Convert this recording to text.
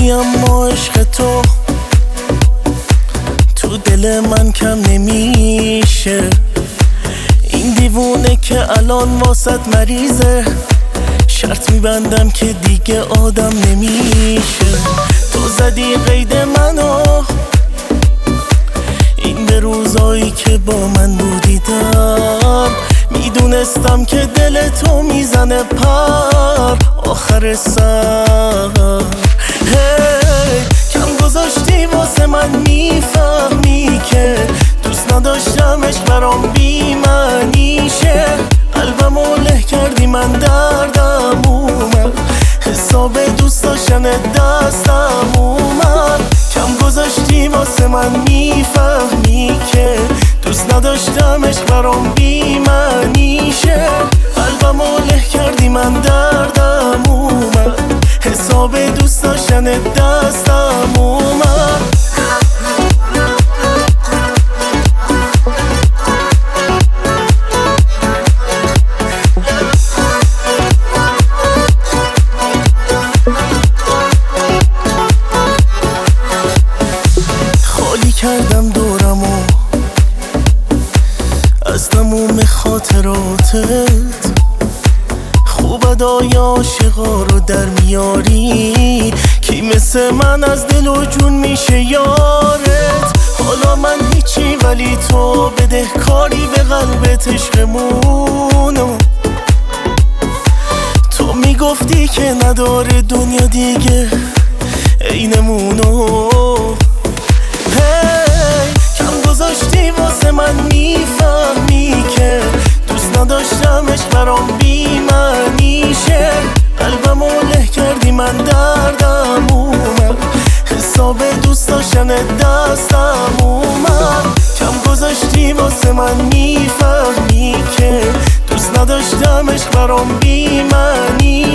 گفتی اما عشق تو دل من کم نمیشه. این دیوونه که الان واسط مریضه، شرط میبندم که دیگه آدم نمیشه. تو زدی قید منو، این به روزایی که با من بودیدم میدونستم که دل تو میزنه پر آخر سر. کم گذاشتی واسه من، میفهمی که دوست نداشتمش برام بی معنیشه. قلبمو له کردی من دردم اومد، حساب دوست داشتن دستم اومد. کم گذاشتی واسه من، میفهمی که دوست نداشتمش برام بی معنیشه. قلبمو له کردی من دردم اومد، حساب دوست داشتن دستم اومد. خالی کردم دورمو از تموم خاطراتت، خوب ادای عاشقا رو در میاری. کی مثل من از دل و جون میشه یارت؟ حالا من هیچی ولی تو بدهکاری به قلبت عشقمونو. تو میگفتی که نداره دنیا دیگه اینمونو. کم گذاشتی واسه من، میفهمی که دوست نداشتمش برام بی معنیشه. قلبمو له کردی من دردم اومد، حساب دوست داشتن دستم اومد. کم گذاشتی واسه من، میفهمی که دوست نداشتمش برام بی معنیشه.